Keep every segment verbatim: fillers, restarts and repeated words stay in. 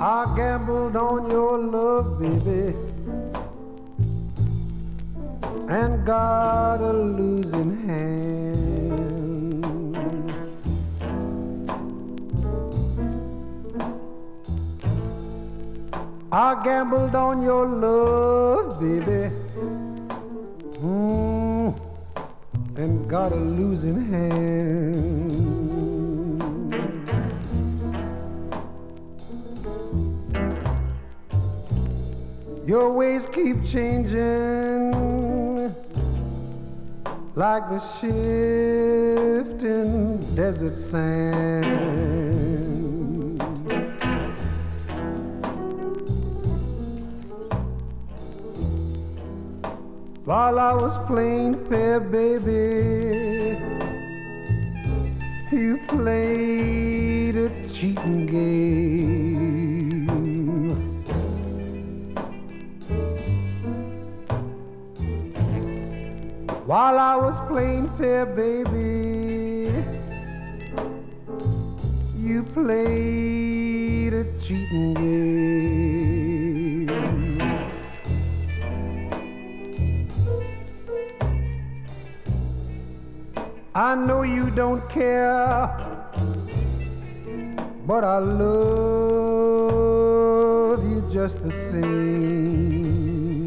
I gambled on your love, baby, and got a losing hand. I gambled on your love, baby, mm, and got a losing hand. Your ways keep changing like the shifting desert sand. While I was playing fair, baby, you played a cheating game. While I was playing fair, baby, you played a cheating game. I know you don't care, but I love you just the same.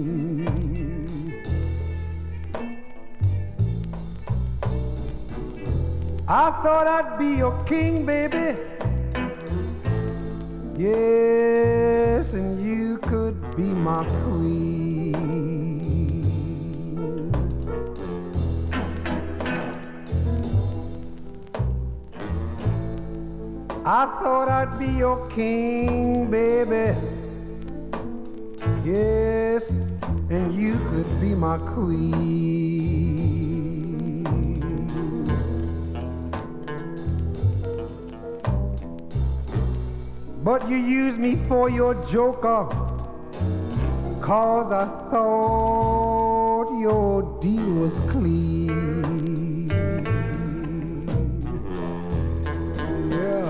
I thought I'd be your king, baby. Yes, and you could be my queen. I thought I'd be your king, baby. Yes, and you could be my queen. But you used me for your joker, 'cause I thought your deal was clean. Yeah.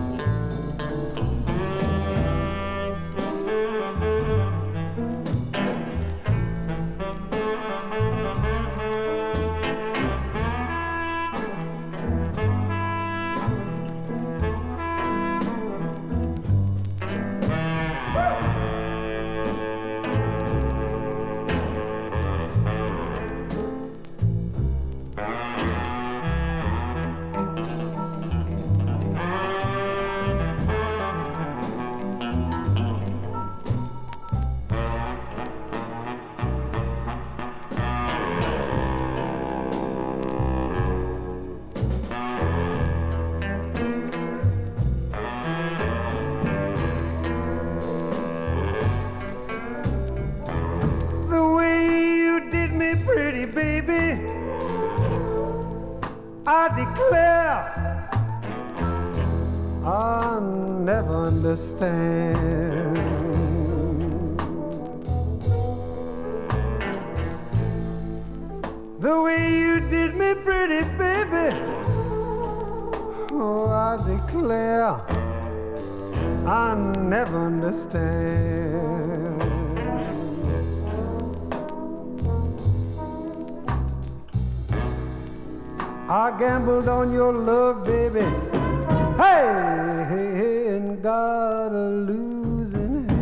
Pretty baby, I declare I'll never understand. The way you did me, pretty baby, oh, I declare I'll never understand. I gambled on your love, baby, hey, hey, hey, and got a losing hand.